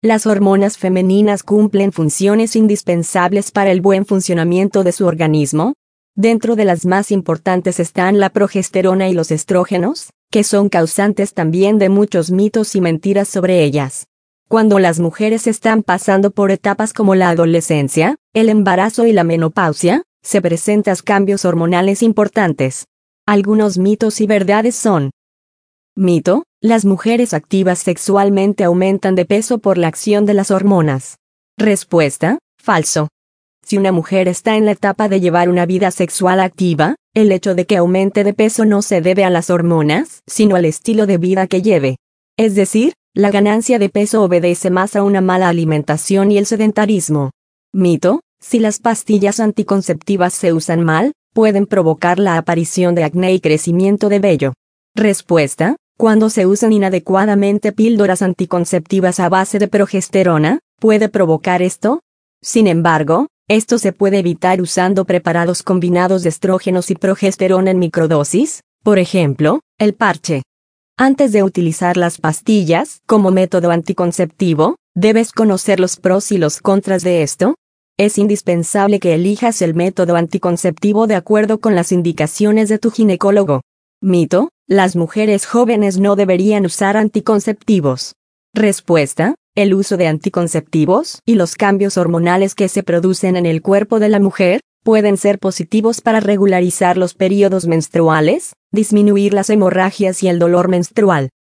Las hormonas femeninas cumplen funciones indispensables para el buen funcionamiento de su organismo. Dentro de las más importantes están la progesterona y los estrógenos, que son causantes también de muchos mitos y mentiras sobre ellas. Cuando las mujeres están pasando por etapas como la adolescencia, el embarazo y la menopausia, se presentan cambios hormonales importantes. Algunos mitos y verdades son: mito: las mujeres activas sexualmente aumentan de peso por la acción de las hormonas. Respuesta: falso. Si una mujer está en la etapa de llevar una vida sexual activa, el hecho de que aumente de peso no se debe a las hormonas, sino al estilo de vida que lleve. Es decir, la ganancia de peso obedece más a una mala alimentación y el sedentarismo. Mito: si las pastillas anticonceptivas se usan mal, pueden provocar la aparición de acné y crecimiento de vello. Respuesta: cuando se usan inadecuadamente píldoras anticonceptivas a base de progesterona, ¿puede provocar esto? Sin embargo, esto se puede evitar usando preparados combinados de estrógenos y progesterona en microdosis, por ejemplo, el parche. Antes de utilizar las pastillas como método anticonceptivo, debes conocer los pros y los contras de esto. Es indispensable que elijas el método anticonceptivo de acuerdo con las indicaciones de tu ginecólogo. Mito: las mujeres jóvenes no deberían usar anticonceptivos. Respuesta: el uso de anticonceptivos y los cambios hormonales que se producen en el cuerpo de la mujer pueden ser positivos para regularizar los periodos menstruales, disminuir las hemorragias y el dolor menstrual.